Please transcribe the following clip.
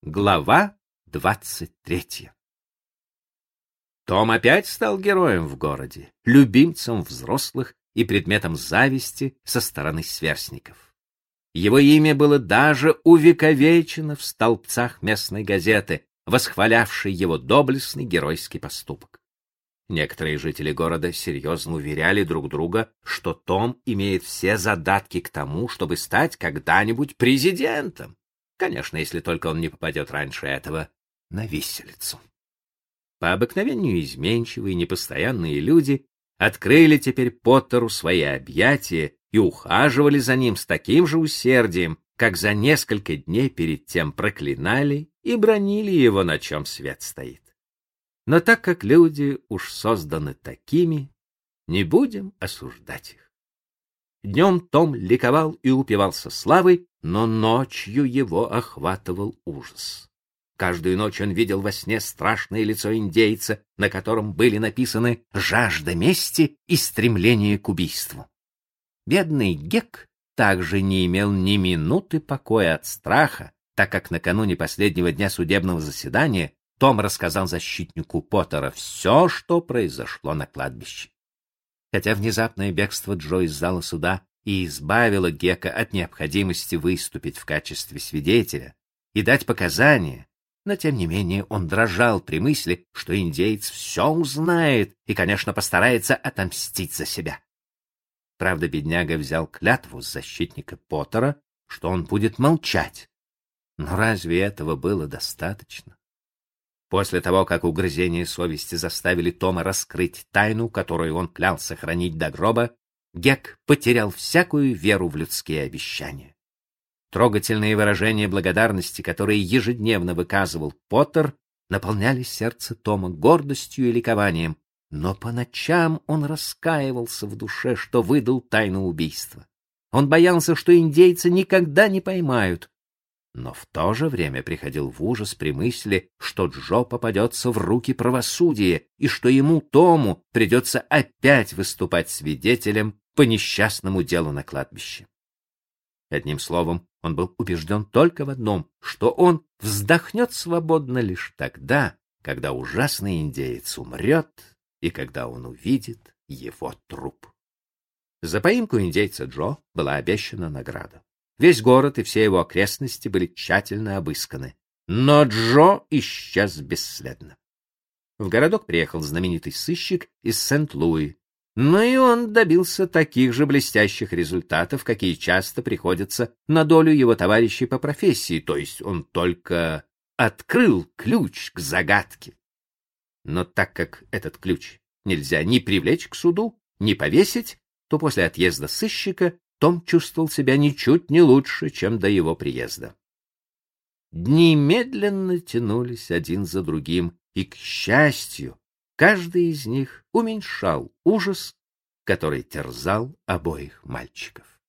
Глава 23. Том опять стал героем в городе, любимцем взрослых и предметом зависти со стороны сверстников. Его имя было даже увековечено в столбцах местной газеты, восхвалявшей его доблестный геройский поступок. Некоторые жители города серьезно уверяли друг друга, что Том имеет все задатки к тому, чтобы стать когда-нибудь президентом. Конечно, если только он не попадет раньше этого на виселицу. По обыкновению изменчивые, непостоянные люди открыли теперь Поттеру свои объятия и ухаживали за ним с таким же усердием, как за несколько дней перед тем проклинали и бранили его, на чем свет стоит. Но так как люди уж созданы такими, не будем осуждать их. Днем Том ликовал и упивался славой, но ночью его охватывал ужас. Каждую ночь он видел во сне страшное лицо индейца, на котором были написаны жажда мести и стремление к убийству. Бедный Гек также не имел ни минуты покоя от страха, так как накануне последнего дня судебного заседания Том рассказал защитнику Поттера все, что произошло на кладбище. Хотя внезапное бегство Джо из зала суда и избавило Гека от необходимости выступить в качестве свидетеля и дать показания, но тем не менее он дрожал при мысли, что индеец все узнает и, конечно, постарается отомстить за себя. Правда, бедняга взял клятву с защитника Поттера, что он будет молчать. Но разве этого было достаточно? После того, как угрызения совести заставили Тома раскрыть тайну, которую он клялся хранить до гроба, Гек потерял всякую веру в людские обещания. Трогательные выражения благодарности, которые ежедневно выказывал Поттер, наполняли сердце Тома гордостью и ликованием, но по ночам он раскаивался в душе, что выдал тайну убийства. Он боялся, что индейца никогда не поймают, но в то же время приходил в ужас при мысли, что Джо попадется в руки правосудия и что ему, Тому, придется опять выступать свидетелем по несчастному делу на кладбище. Одним словом, он был убежден только в одном, что он вздохнет свободно лишь тогда, когда ужасный индеец умрет и когда он увидит его труп. За поимку индейца Джо была обещана награда. Весь город и все его окрестности были тщательно обысканы, но Джо исчез бесследно. В городок приехал знаменитый сыщик из Сент-Луи, но и он добился таких же блестящих результатов, какие часто приходятся на долю его товарищей по профессии, то есть он только открыл ключ к загадке. Но так как этот ключ нельзя ни привлечь к суду, ни повесить, то после отъезда сыщика Том чувствовал себя ничуть не лучше, чем до его приезда. Дни медленно тянулись один за другим, и, к счастью, каждый из них уменьшал ужас, который терзал обоих мальчиков.